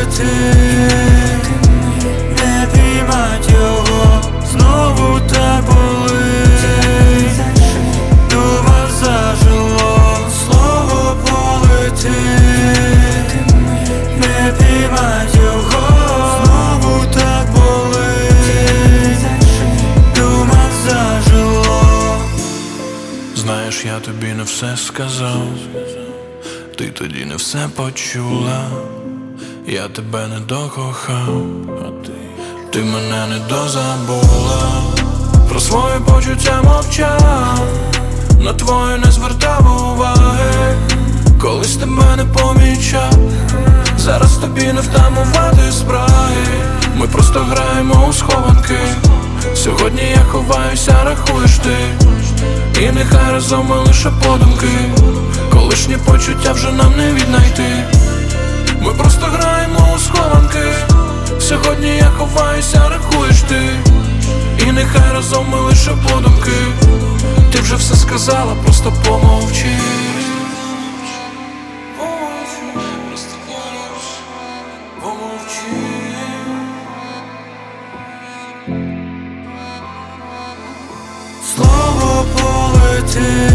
полетить, не піймать його, знову так болить, дума зажило, слово полетить, не піймать його, знову так болить, дума зажило. Знаєш, я тобі не все сказав, ти тоді не все почула. Я тебе не докохав, а ти мене не дозабула. Про свої почуття мовчав, на твої не звертав уваги. Колись тебе не помічав, зараз тобі не втамувати спраги. Ми просто граємо у схованки. Сьогодні я ховаюся, рахуєш ти, і нехай разом ми лише подумки. Колишні почуття вже нам не віднайти. Ми просто граємо у схованки. Сьогодні я ховаюся, рахуєш ти, і нехай разом ми лише подумки. Ти вже все сказала, просто помовчи. Просто помовчи. Слово полетить,